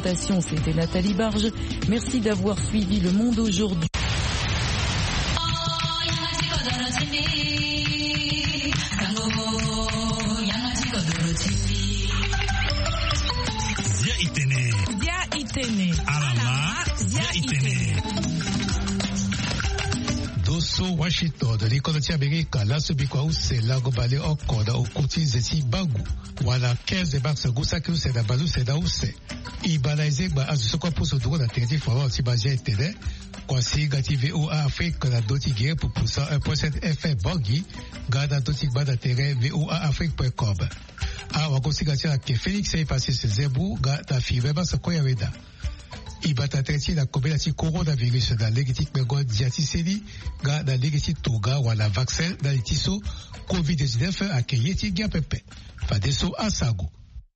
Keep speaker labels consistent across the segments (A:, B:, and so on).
A: présentation, c'était Nathalie Barge. Merci d'avoir suivi Le Monde aujourd'hui.
B: Washington de l'école d'Amérique, la subikwa use la gobale okoda okuti zeti bagu wala 15 bax gusa ki use da balu se da use ibalaise ba azusoko puso dugo da tedi fwa ti baje etede kwa si gati VOA Afrique la doti gere pour poussa 1.7 FM bogi gada doti bada tere VOA Afrique.com a wakosi gati la ke Felix e passé se zebu ga da five ba se koya weda ibata treti la kobe la ti coronavirus da legiti kbengo diati seli ga da legiti toga wala vaccin da litiso COVID-19 a ke yeti gya pepe fadeso asago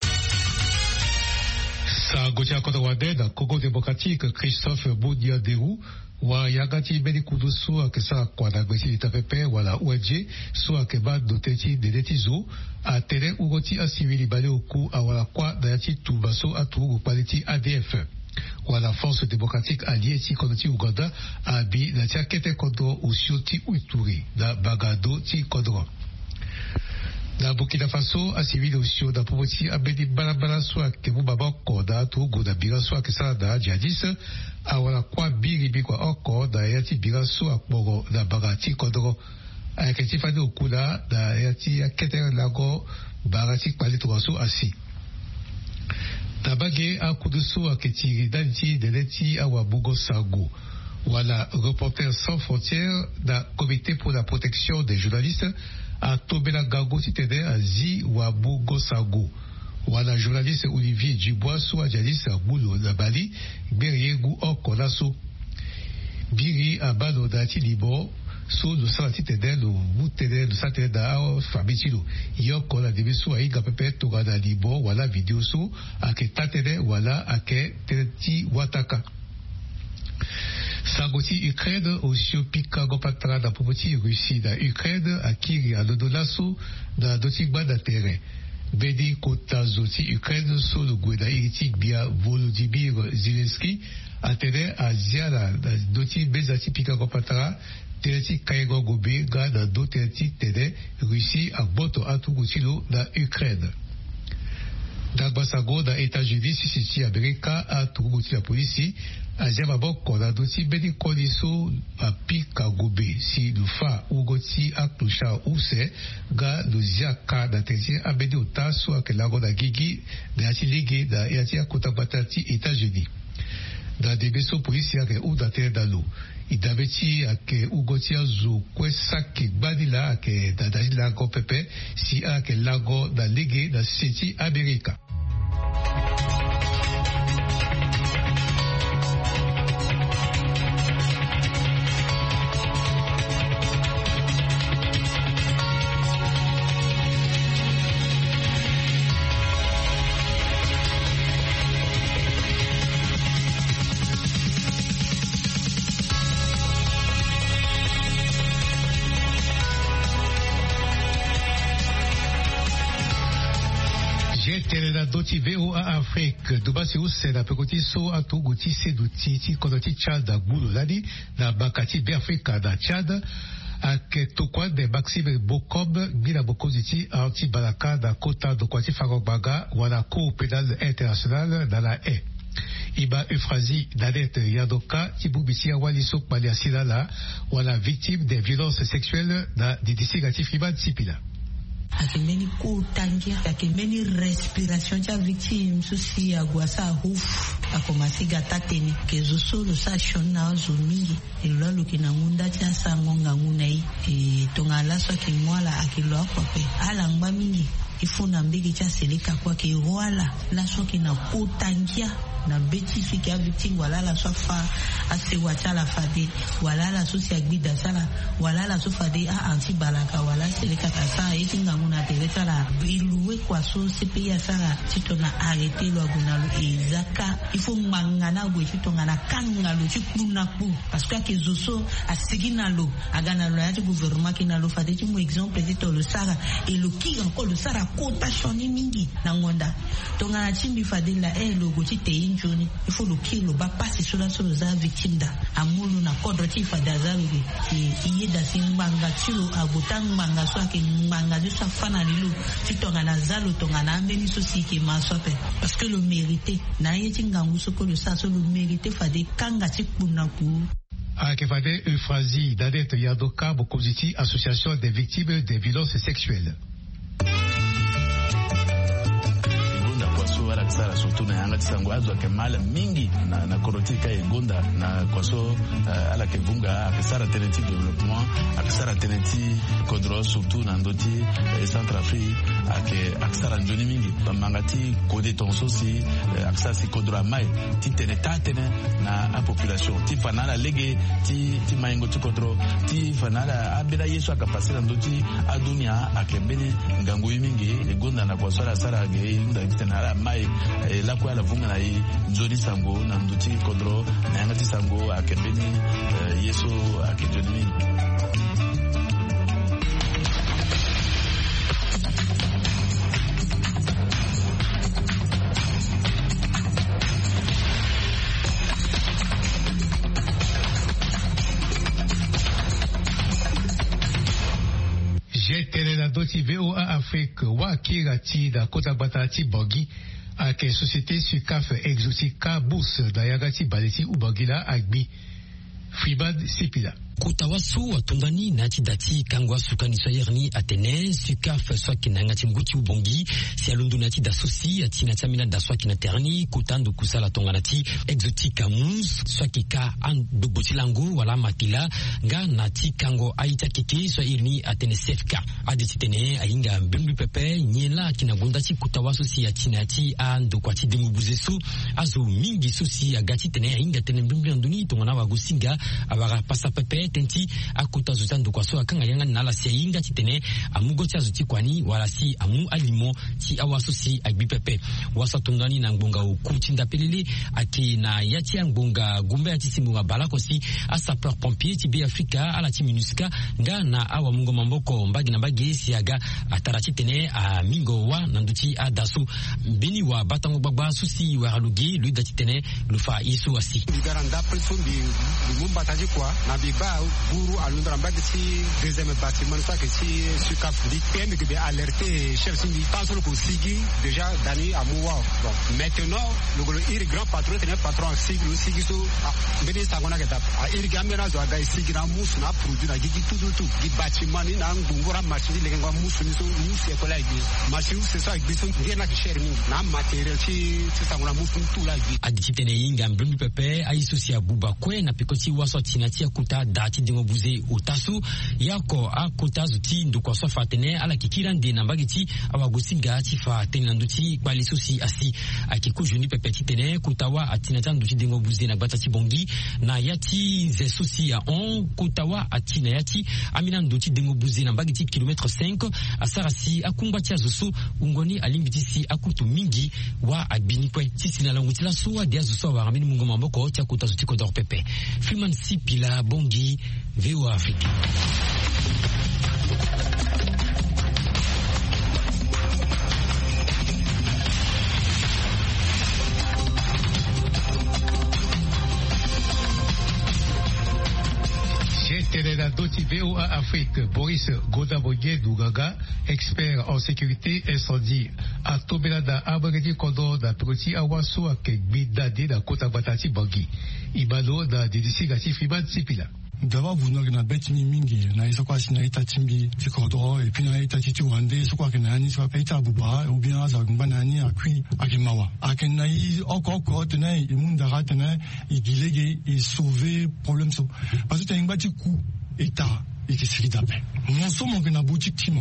B: sago tia koda wade da Congo démocratique Christophe Boudiaderou wa yagati bedi kudusu a ke sa kwa da gwesi lita pepe wala ONG so a ke ba doteti de letizo a tere ugoti a civili bale oku a wala kwa da yati tubaso a tugu paliti ADF wala force démocratique alliée ti kono ti Uganda abi na tia kete kodro usio ti uituri da bagado ti kodro na Burkina Faso a civil usio da popoti abedi balabala so ke bu baba koda to goda biga so ke sa da jadis a wala kwa biri bi kwa oko da yati biga so akpogo da bagati kodro a ke ti fade okula da yati kete lago bagati kwalito so asi Tabage a kudusu a ketiri danti de leti a wabugo sago. Voilà, Reporters sans frontières da Comité pour la protection des journalistes a Tobela Gago titede a Zi wabugo sago. Voilà, journaliste Olivier Dubois so a jadis a Boulo na Bali, Beriegu oko naso. Biri a bano da Tilibo. So do salati tede lo mutede do satede da fabitilo yoko la diviso aiga pepe to gada libo wala video so ake tatede wala ake teti wataka sagoti Ukraine aussi pika gopatra da popoti Russie da Ukraine akiri a lodolaso da dotigba da terrain bedi kota zoti Ukraine so lo gweda iritik bia Volodymyr Zelensky atede a ziala da doti bezati pika gopatra Tereti Kaigo Gobe ga da do tereti tede Russie a boto atu gutilo da Ukraine. Dagbasago da États-Unis sisi Amerika atu guti la polisi a jama boko da doti bedi koliso a pika gobe si lufa ugoti aklusha use ga luziaka da tereti abedi utasu akelago da gigi da yati ligi da yati akotabatati États-Unis. Da debeso polisi ake u da tere da lo. Idabeti ake ugoti azu kwesa ke gbadila ake dadali lago pepe si ake lago da lege da siti Amerika. Doti VOA Afrique dubasi use na pekoti so atu guti seduti ti konoti Chad da gulo ladi na bakati be Afrika da Chad ake tokwa de Maxime Bokob bila bokoziti anti balaka da kota do kwati fagobaga wana cour pénale internationale da la haie Iba Euphrasie Nanette Yadoka Tibubisia Walisok Maliasila la wana victime des violences sexuelles na didisi gatif Iban Sipila
C: akimeni kutangia akimeni respiration cha victime susi agwasa hofu akomasiga tateni kezosolo sa shona zomingi ilolo kinangunda cha sangonga ngunai tongala so kimwala akilwa kwa pe ala ngba mingi ifuna mbigi cha selika kwa kiwala la so kina kutangia na beti fiki victime wala la sofa asewa chala fade wala la susi agbida sala wala la su fade a anti balaka wala seleka kasa etinga nguna teleta la iluwe kwa so sepe ya sala titona arrêter lo agunalo ezaka il faut mangana go titona na kanga lo tikuna ku parce que kezoso asigina lo agana lo ya gouvernement kinalo fade ti mo exemple tito lo sara et le qui encore le sara kota shoni mingi na ngonda tonga na chimbi fade la lo go tite injoni il faut le qui lo ba passer sur la za victime da amulu na kodro ti fade azaluge iye da simbanga tilo abutang manga so ke manga de sa fana lilo titonga na zalo tonga na mbeni so siki masope parce que le mérité na yeti ngangu soko le sa so le mérité fade kanga ti kuna ku
B: Akefade Euphrasie Dadet Yadoka Bokoziti Association des victimes des violences sexuelles.
D: Wala kisara surtout na yanga tisango azo kemala mingi na korotika egonda na kwaso ala kevunga akisara teneti développement akisara teneti kodro surtout na ndoti Centrafrique akisara njoni mingi bamangati kode tonso si akisara si kodro mai ti tenetane na a population ti fanala lege ti maingo ti kodro ti fanala abela yesu akapasira ndoti adunia akembeni ngangu mingi egonda na kwaso ala sara ge inda tenala mai la kwa la vunga na i nzoni sango na nduti kodro na yanga ti sango akembeni yeso akejoni.
B: J'étais la doti VOA Afrique wa kirati da kota batati bogi ake société Sukaf Exotica Bourse da yagati baleti ubagila agbi Fribad Sipila.
E: Kutawasu watundani nati dati kangwa sukani soyerni atene Sukaf swaki na ngati mguti ubongi si alundu nati da sosi atina tamina da swaki na terni kutandu kusala tonganati Exotica Mousse swaki ka andu botilango wala matila nga nati kango aita kiki soyerni atene CFK aditi tene ainga mbimbi pepe nyela kina gondati kutawasu si atina ati andu kwati dengubuzesu azu mingi sosi agati tene ainga tene mbimbi anduni tongana wagusinga abaga pasa pepe tenti akuta zuzandu kwa so akanga yanga nala seinga titene amugoti azuti kwani wala si amu alimo ti awaso si agbipepe wasa tundani na ngbonga ukutinda pelele aki na yati ngbonga gumbe ati simunga balako si a sapeur pompier ti be Afrika ala ti MINUSCA nga na awa mungo mamboko mbagi na mbagi si aga atarati tene a mingo wa nanduti adasu beni wa batango gbagba susi wa halugi lui dati tene lufa isu asi
F: garanda presumbi mumba taji kwa na biba guru alundra mbagi si deuxième bâtiment ça que si Sukaf dit PM que be alerter chef sindi pense le sigi déjà dani amuwa bon maintenant le grand patron tene patron sigi so beni sangona ke tap a iri gamera zo aga sigi na musu na produit na gigi tout gi bâtiment ni na ngungura machine le ngwa musu ni so musu e kola igi machine c'est ça igi so ngena ki share mingi na material ci sangona musu tout la igi
E: aditi tene yinga mbimbi pepe aisusi abuba kwe na pikoti waso tinatia kuta dati dingo buze utasu yako akuta zuti ndukwa sofa tene ala kikirande na mbagiti awagusinga ati fa tene nduti kwali susi asi akiku juni pepeti tene kutawa atinata nduti dingo buze na batati bongi na yati ze susi ya on kutawa atina yati amina nduti dingo buze na mbagiti kilometre 5 asarasi akumbati azusu ungoni alimbitisi akutu mingi wa abinikwe tisi na langutila suwa dia zusu wa ramini mungo mamboko tia kuta zuti kodor pepe Freeman Sipila bongi VOA Afrique.
B: J'étais la doti VOA Afrique Boris Godaboye Dougaga, expert en sécurité incendie. A tobela da abredi kodo da proti awaso akegbi dade da kota batati bangi. Ibalo da dedisi gati Fribad Sipila.
G: D'abord, vous n'avez pas bête mingi, na iso kwa sina ita timbi tikodro, et puis na ita titi wande, so kwa kenani so pa ita buba, ou bien za gumbanani akui akimawa. Akenai oko tenai imunda ratena, igilege et sauver problème so. Parce que t'as un bâti coup état et qui se d'appel. Mon somme on a boutique timon.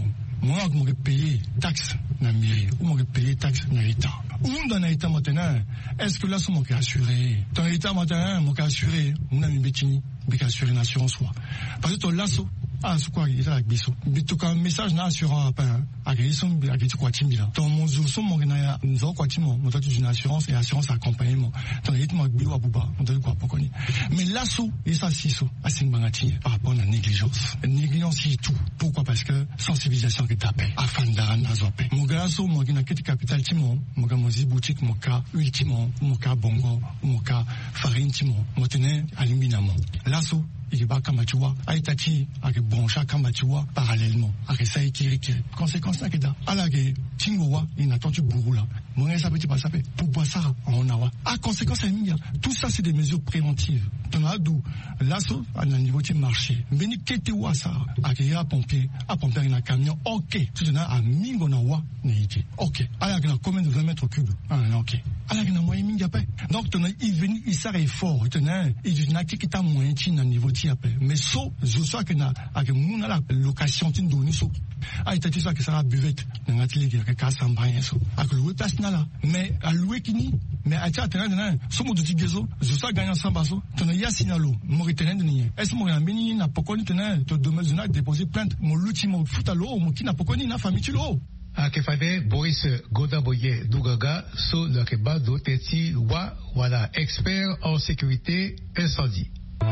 G: moi que payer taxe na mairie ou moi payer taxe na l'État. Ou dans l'État maintenant, est-ce que là sont moi assuré? Dans l'État maintenant, moi assuré, on a une bétini, mais assuré une assurance quoi. Parce que ton lasso c'est quoi il est là biso. Bito quand message na assurance pas agression avec quoi timila. Dans mon jour mon na nous quoi timo, moi tu une assurance et assurance accompagnement. Dans l'État moi bilo abuba, on doit quoi pas connaître. Mais lasso et ça siso, assez bangati par rapport à la négligence. Négligence c'est tout. Pourquoi? Parce que sensibilisation que t'appelles afin d'arranger azopé. Mon gars mon gina kiti capital timo, mon gars mozi boutique mon cas ultimo, mon cas bongo, mon cas farine timo, mon tenait aluminamo. Lasso il va kamachua aitati avec boncha kamachua parallèlement avec ça qui conséquence là que da ala que tingowa il n'a tentu bourou mon ça petit pas ça pour boire ça on a à conséquence tout ça c'est des mesures préventives on a d'où l'assaut à un niveau de marché beni kete wa ça à pompier un camion ok tout ça à mingo na wa neiti ok ala que combien de 20 mètres cubes ok ala que na moyen minga pas donc ton il venu il s'arrête fort tenant il n'a qui ta moyen na niveau mais so je sais que na avec mon la location tin doni so ai tati ça que ça buvette na atelier que ka sambanya so avec louer place na là mais à louer kini mais à tata na so mo de tigezo je sais gagner 100 baso ton ya sinalo mo retenir ni est-ce mo na beni na pokoni tena to dommage na déposer plainte mon l'ultimo futalo mo kina pokoni na famille tulo
B: Akefade Boris Godaboye Dougaga so le keba do teti wa voilà expert en sécurité incendie.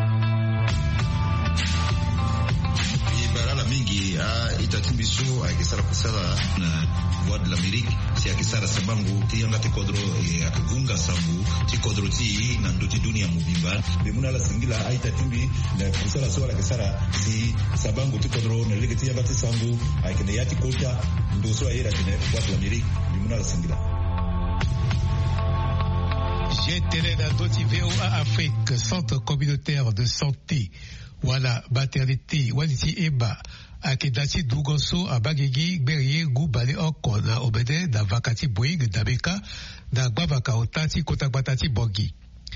H: Barala mingi itatimbiso akisara kusala na voie de l'Amérique si akisara sabangu tianga tikodro akagunga sambu tikodro ti na ndoti dunia mubimba bemuna la singila aitatimbi na kusala so akisara si sabangu tikodro na lege tianga tisangu akene yati kota ndoso ayera tene voie de l'Amérique bemuna la singila.
B: GTN Doti VOA Afrique, Centre communautaire de santé, Wala maternité, Waliti Eba, Akedati Dougonso, Abagegi, Berrier, Goubale Okona, Obede, da Vakati Boing, Dabeka, da Gwavaka Otati, Kotakbatati Bogi.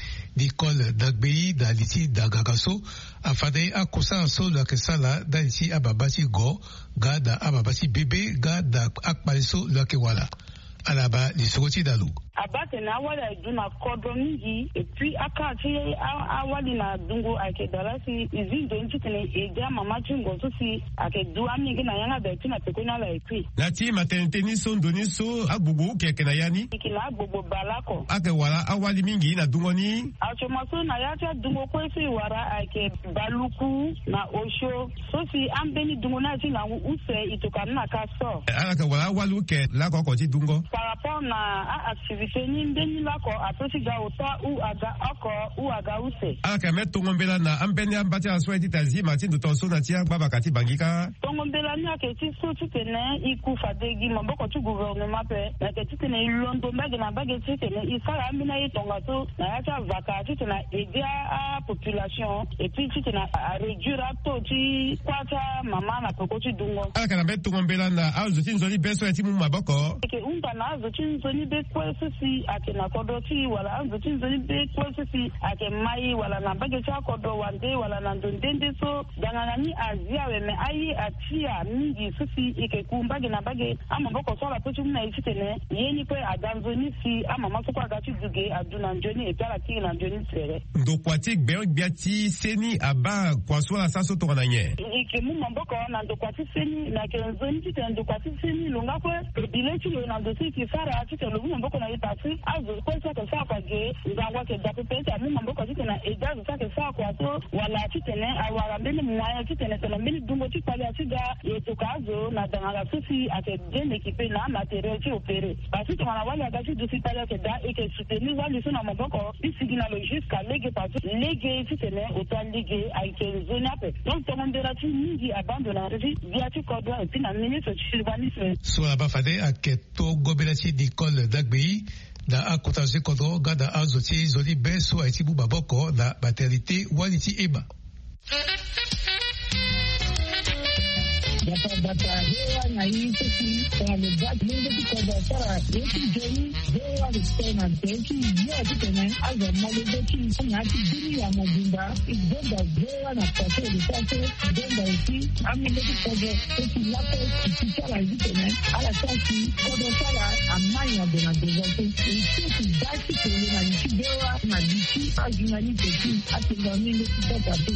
B: Nicole Dagbei, da Liti, da Gagaso, Afade Akosa So, la Kesala, da Liti Ababati Go, Gada Ababati Bébé, Gada Akpaliso, la Kewala. Alaba, l'Isroti Dalou.
I: Abate na wala duna kodo mingi et puis akati awali na dungo ake darasi izindo ntitene eja mama chingo sosi ake duwa mingi na yanga beti na pekona la ekwi
J: lati maternité ni so ndoni so agbugu keke na yani
I: ikina agbugu balako
J: ake wala awali mingi na dungo ni
I: achomaso na yacha dungo kwesi wara ake baluku na osho sosi ambeni dungo na zinga use itokana na kaso
J: alaka wala awalu ke la ko ti dungo
I: par rapport na activité ni ndeni lako atosi ga ota u aga oko u aga use
J: alaka metongombela na ambeni ambati aswa itazi matin de tonso na tia baba kati bangika
I: tongombela ni aketi so titene iku fadegi maboko tu gouvernement pe na keti tene ilondo mbage na mbage titene isala amina itonga to na yacha vaka titena edia a population et puis titena a réduire to ti kwata mama na pokoti dungo
J: alaka na metongombela na azuti nzoli beso eti mu maboko
I: ke umba na azuti nzoli be kweso si ake na kodoti wala azuti nzoli be kweso si ake mai wala na mbage cha kodo wande wala na ndende so dangani azia we me ayi atia mingi susi ike kumbage na bage ama boko sola pochi muna isitene yeni kwe adanzoni si ama masoko agati duge aduna njoni etala tiki na njoni sere
J: ndo kwatik beok biati seni aba kwa sola saso to nanye
I: ike mu mamboko na ndo kwati seni na kenzoni tite ndo kwati seni lunga kwe bilechi lo na ndo si kisara tite lo mamboko na itasi azo kwa sa ka kwa ge ngangwa ke dape pete mu mamboko tite na edazo sa ke sa kwa to wala tite ne awara mbele mwaya tite ne tele mbele dungo tite pali atiga yetukazo na dangala susi ake bien équipé na matériel qui opéré parce que on a wali agati du site là que da et que soutenir wali sona maboko isigina le jusqu'à léguer parce que léguer tite ne autant léguer avec zone ape donc tout le monde là mingi abandonné revi biati kodo et puis na ministre urbanisme
B: so la bafade aketo gobelati d'école d'Agbei da akotaze kodo gada azoti zoli beso aitibu baboko da maternité waliti eba.
I: bata hewa na hii sisi kwa lebati mingi kwa sara yeki jeni hewa tena yeki yote tena azo malebeki na kidini ya mobimba igenda hewa na kwa lisate igenda usi amileki kwa yeki lapo kichara hivi tena ala kasi kwa sara amanya dona dezote usi dati kwa na nikidewa na diki ajinani teki atinga mingi kwa tu.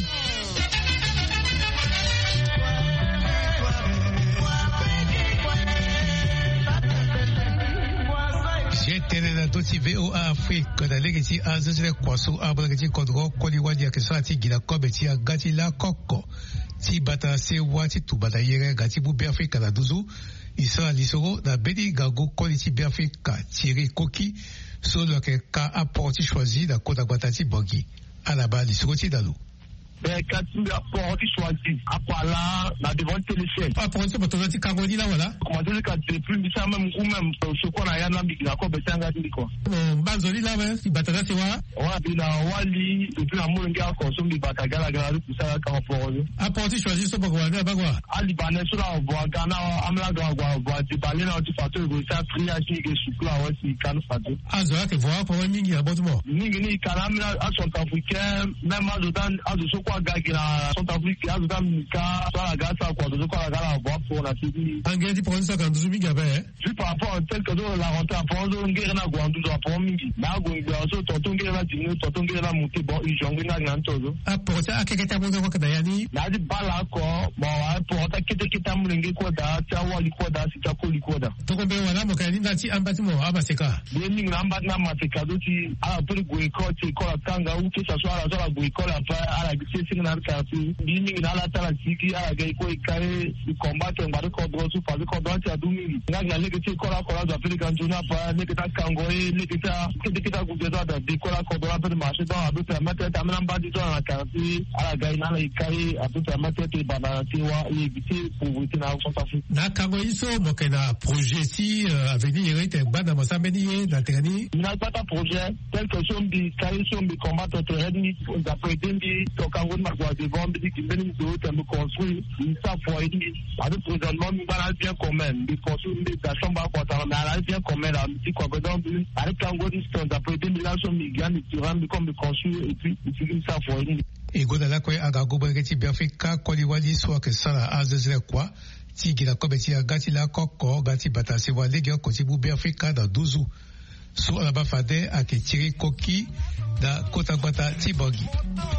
B: Tene na doti VOA Afrique na legeti azazile kwaso abalageti kodro koli wadi akisati gila kobe ti agati la koko ti bata se wati tu bata yere gati bu be Afrique na duzu isa lisoro na bedi gago koli ti be Afrique tiri koki solo ke ka apporti choisi da kota batati bogi alaba lisoro ti dalu.
K: Quand tu apportes choisi, apala na devant téléphone.
B: Apporter pour ton carboni là voilà.
K: Comment dire quand tu plus ça même ou même ce qu'on a yana mi na ko betanga ndiko.
B: Banzoli là ouais, si batala c'est wa.
K: Wa bina wali et puis amour ngia consomme batagala gala tout ça quand pour.
B: Apporter choisi so bagwa na bagwa.
K: Ali bane so la bo gana amla gwa bo ti balé na ti fato go ça triage ni ke sukla wa si kan fato.
B: Azo ke voir pour mingi abonnement.
K: Mingi ni kalamla a sont africain même azo so kwa gagira sont africains azo mika so la gasa kwa so kwa gala bo pour na ti.
B: Angeli pour ça quand tu mingi abe.
K: Tu par rapport tel que la rentrée pour zo ngere na gwa ndu zo pour mingi. Na go ngere so tonton ngere la dinu tonton ngere la muti bon i jongi na ngantozo.
B: Apporter akeketa bozo kwa dayani.
K: Na di bala ko bon apporter kita mulenge ko da ta wali ko da si ta ko likoda.
B: To ko be wala mo kani na ti ambati mo abaseka.
K: Ni ngamba na mateka do ti ala pere go ko ti ko la tanga u ke sa so ala go ko la pa ala gise sing na ka ti ni na la ta la ti ala ga ko ikare combat ngba ko do su fa ko do ti adumi na na le ke ti ko la za pere kan juna pa ne ke ta kangoe ne ke ta go de da de ko la ko do la pere marché dans adu ta mata ta na ba di do na ka ti ala ga na la ikare adu ta mata ti bana ti wa i gite pour ti na so ta fu
B: na kango iso mo ke na projet si avenir ite bana masambeni na tegani
K: na pas un projet tel que sombi kai sombi combattre terrain d'après dembi to kango na kwa devant bi ki beni do ta me construire ça faut aider avec présentement nous va bien commun bi construire des chambre kwa ta na bien commun là petit quoi donc avec kango distance d'après dembi là sombi gani terrain bi comme construire et puis utiliser ça faut aider
B: et godala kwa agago bageti bi Afrika koli wali so ke sala azezre kwa tigi la kobeti ya gati la koko gati batase wa lege ko tibu be Afrika da duzu so la bafade akitiri koki da kota bata tibogi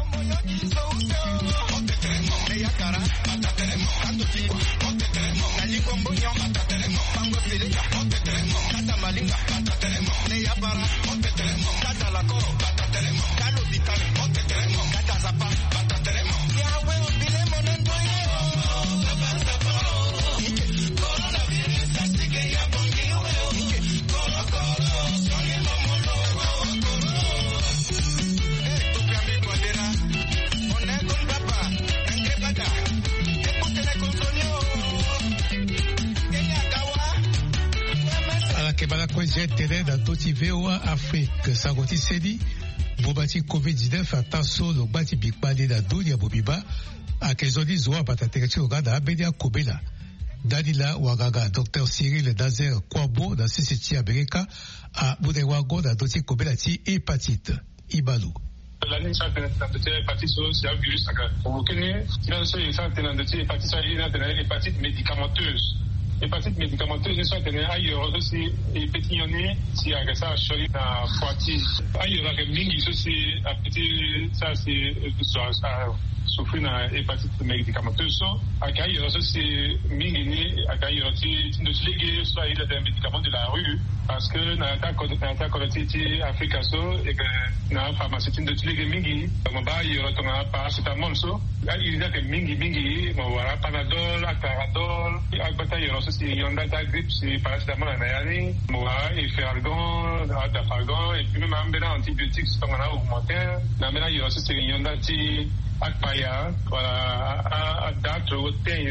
B: Télé da Toti VOA Afrique Sagoti Sedi Bobati COVID-19 Ataso lo bati bikbali da dunia bobiba akezodi zoa batatekechi ogada abedia kobela Dadila Wagaga Dr Cyril Dazer Kwabo da Sisiti Amerika a Budewago da Doti kobela ti hépatite Ibalu.
L: L'année ça hépatite c'est un virus ça provoqué il ça hépatite médicamenteuse. Hépatite médicamenteuse, c'est ailleurs aussi, et pétillonné, si à ça, chérie, à Poitiers. Ailleurs, avec Mingi, c'est à petit, ça, c'est, souffrir d'une hépatite médicamenteuse. Ailleurs, c'est Mingi, ailleurs, c'est de se léguer, soit il y a des médicaments de la rue, parce que dans la collectivité africaine, et que dans la pharmacie, de se léguer Mingi, on va y retourner à paracétamol, il y a que Mingi, voilà, Panadol, Ataradol, Agbatailleurs. Si on a ta grippe, c'est paracétamol à Nayani, Moa, et Feralgon, Dafargon, et puis même un antibiotique, c'est qu'on a augmenté. Maintenant, il y a aussi une yondati Akpaya, voilà, à date, au thé,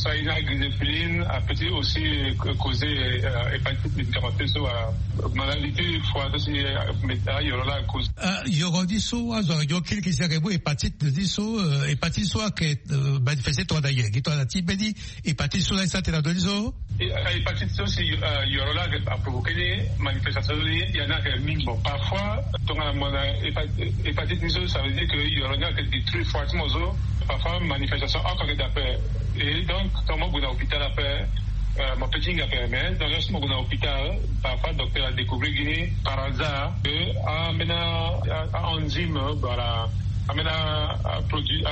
L: soit une agrippine a peut-être aussi causé hépatite médicamenteuse ou maladie froide aussi il y aura la cause.
B: Il y aura dit ça, il y a quelques exemples hépatite dit ça, hépatite soit que manifesté toi d'ailleurs, qui toi la type dit hépatite soit ça t'es là de ça.
L: Hépatite aussi il y aura là a provoqué des manifestations, il y en a que minimum. Parfois, hépatite ça veut dire qu'il y aura que des trucs fortement parfois manifestation encore d'après. Et donc, quand moi, je suis à l'hôpital après, mon petit gars permet, dans le reste, je suis à l'hôpital, parfois, le docteur a découvert par hasard que enzyme, voilà, produit,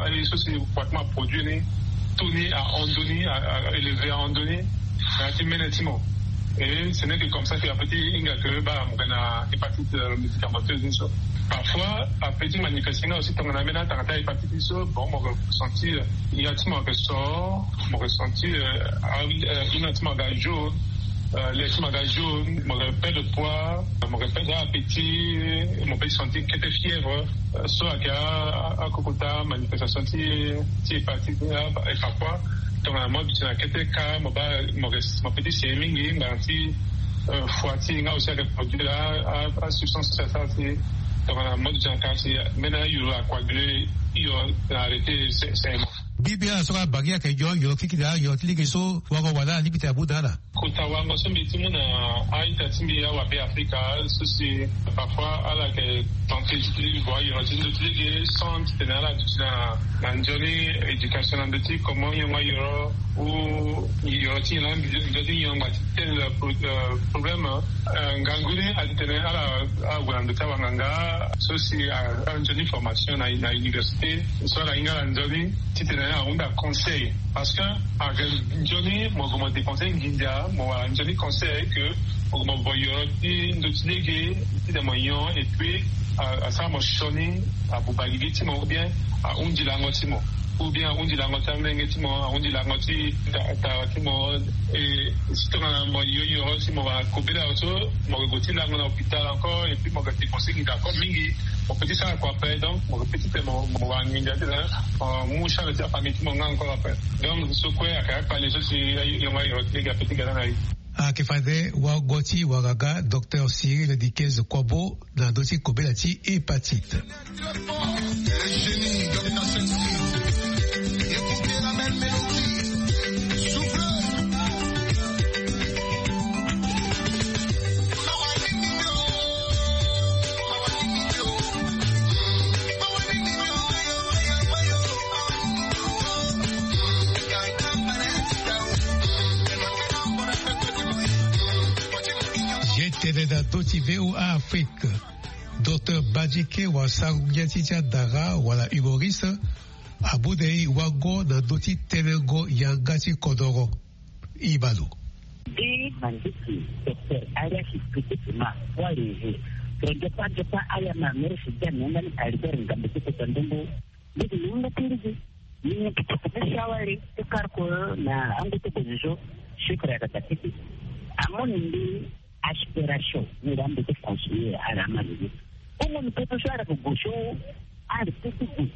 L: tourner à endonner, à élever à endonner, à timidement. Et ce n'est que comme ça qu'il y a petit que on a hépatite médicamenteuse. Parfois, à petit manifestation aussi, on a maintenant une hépatite, bon, mon ressenti, il y a un sort, mon ressenti, un jaune, les jaune, mon repère de poids, mon repère d'appétit, mon petit senti qui était fièvre, soit qu'il y a un cocota, manifestation, hépatite, et parfois, moi, je suis mon petit séming, foitier, aussi avec produit là, à substance c'est moi, maintenant, il y a coagulé, il y a arrêté, c'est bon.
B: Bibia sera bagia que yo kikida yo tiligiso wago wala libita budala.
L: Kotawa ngoso mitimu na aita timbi ya wabe Afrika ceci parfois à la que tenter de voir yo tiligiso sans tenir la nanjoni éducation andeti comment yo mayoro ou yo tila ndeti yo tel problème nganguni a tenir à wandeta wanganga ceci a une formation à l'université soit la ingala ndoni titena on a conseil parce que à Johnny moi comment dépenser India moi Johnny conseille que comment voyons d'utiliser des moyens et puis à ça moi choni à Boubaligé ou bien à Undilango ou bien Undilango Tamengetimo Undilango Taratimo et si tu as un moyen aussi moi couper là autour moi goûter là dans l'hôpital encore et puis moi te conseille d'accord mingi mon petit ça quoi après donc mon petit mon minga là mon chat de famille qui m'ont encore après donc ce quoi à pas les autres il y a les gars petit gars là
B: Kifade wa goti wagaga Dr Cyril Dikez Kwabo dans dossier Kobelati hépatite. Da Totive ou Afrique, Dr Badjike wa Sarugiaticha Dara wala humoriste Abudei Wago na Doti Telego Yangati Kodoro Ibalo.
M: Di mandiki Dr Ariasi Kutikima walizi Kedepa ayama merisi jani ngani aliberi ngambiti kutandungu Bidi nyunga tirizi Nyunga kitakata wali Tukarko na angutu kuzizo Shukra ya katakiti Amoni aspiration ni rambe de conseiller à la maladie. Comment nous peut faire avec Gaucho à tout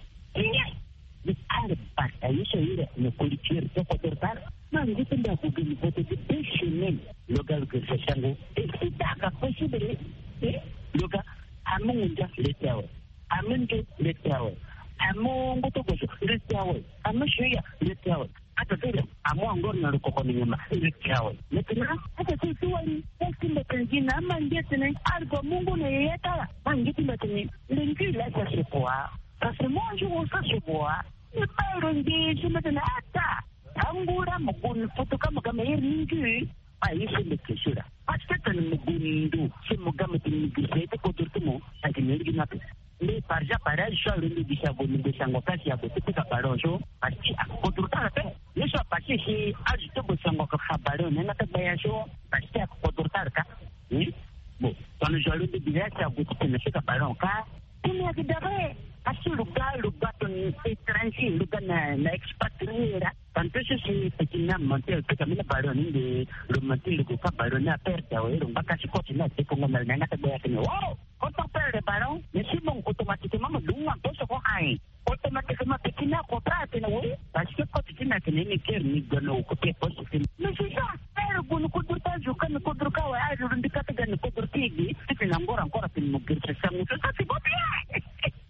M: ni a partager sur le politique de Côte-d'Ivoire. Non, il dépend de vous que vous pouvez déchaîner le gars que c'est chango. Et c'est pas possible. Le gars a mon gars le terre. A mon gars le terre. A mon gars le terre. A mon chien le terre. Atafiri amua ngona rukoko ni nyama ile kiawe lekina hata sisi wali sisi tengina ama ngetene algo mungu ne yeta mangiti batini lengi la sa sepoa parce moi je vois ça bois ne pas rendi je me donne ata angura mukun foto kama yeringi aisha lekishura parce que tan mugundu se mugama tin kisete koturtumo atineli na les parja pareil soit le bisago de sango kasi ya kutuka paronjo parce que koturta pe ne soit passé si ajito ko sango ka habaro na tabayasho parce que koturta ka bon dans le jalo de bisago ya kutuka ka paron ka tuni akidare asi le bâton étranger le gars na expatrié tant que c'est petit na monter que comme le paron de le monter le ka paron na perte ouais donc baka si continue à te konga na tabayasho wow quand on perd le ballon, mais si bon, automatiquement, on doit se faire automatiquement, petit n'a pas oui, parce que quand tu n'as qu'une équipe, yer ni gano ko te poste mais c'est ça er ko no ko ta jo kan ko ka wa ay ru ndika ta gan ko tigi ti na ngora ancora per mo che siamo stati bene.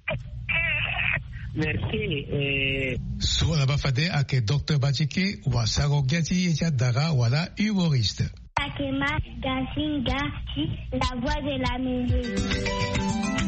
M: Merci.
B: Suona bafade ake Dr. Bajike wa sarogeti etia dara wala humoriste.
N: Akema Gasinga, la voix de la musique.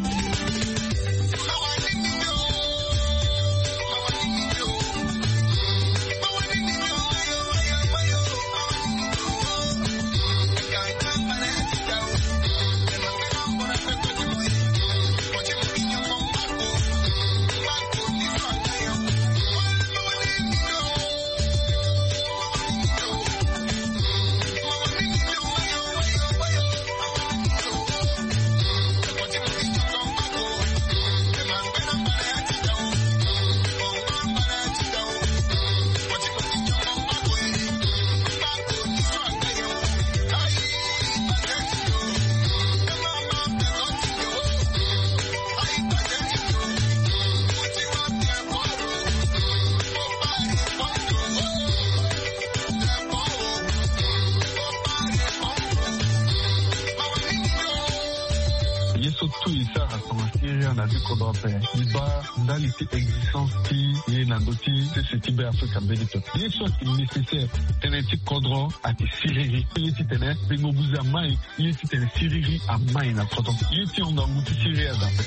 K: Iba ndali ti existence ti ye nandoti te se tibe Afrika benito. Ye soit nécessaire tene ti kodron ati siriri. Ye ti tene pengo buza mai, ye ti tene siriri a mai na proton. Ye ti onda muti siriri a dape.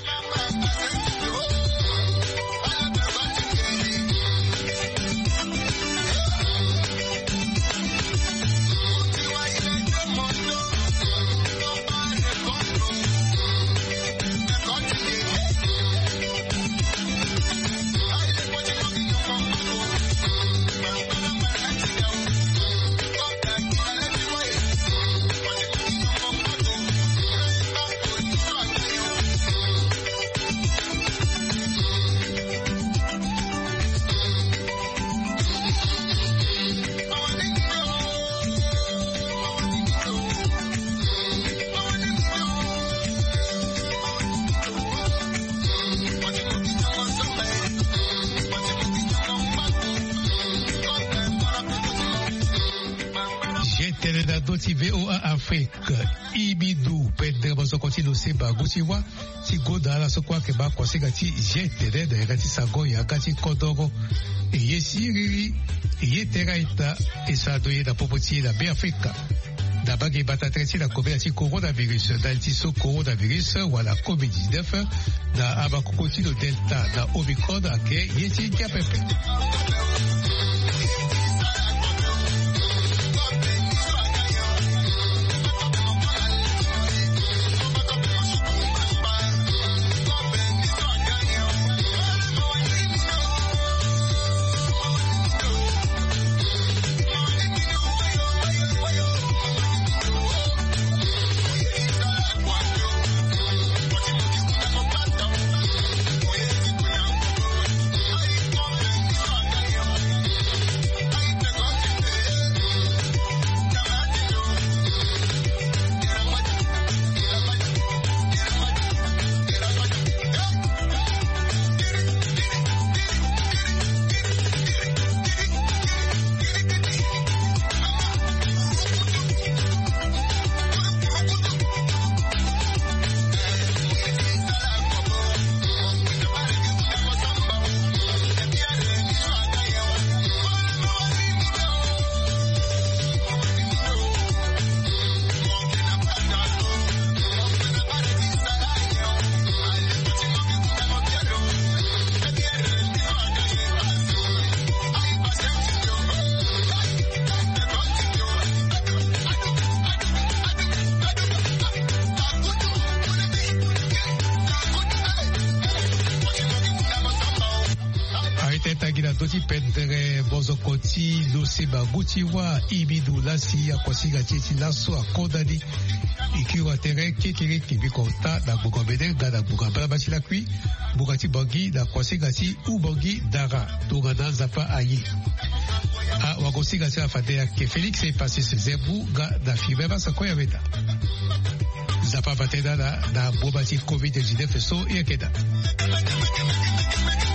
B: VOA Afrique Ibidou Pedro Bozokoti no Seba Gutiwa ti Godala sokwa ke ba kwasega ti jetere da gati sago ya gati kodoro yesiri yetera ita esado da popoti da be Afrika da bagi bata treti la COVID ti coronavirus da ti so coronavirus wala COVID-19 da abakokoti do Delta da Omicron da ke yeti kapepe. Doti Pedre Bozokoti Loseba Gutiwa Ibidu Lasi Akwasiga Titi Laso Akodadi Ikiwa Tere Kekere Kibikota da Bugabede Gada Bugabela Batila Kui Bugati Bogi da Kwasiga Ti Ubogi Dara Togana Zapa Ayi A Wagosiga Ti Afadea Ke Felix e passé ce zebu ga da Fibeba Sakoya Veda Zapa Bateda da Bobati COVID-19 So Yekeda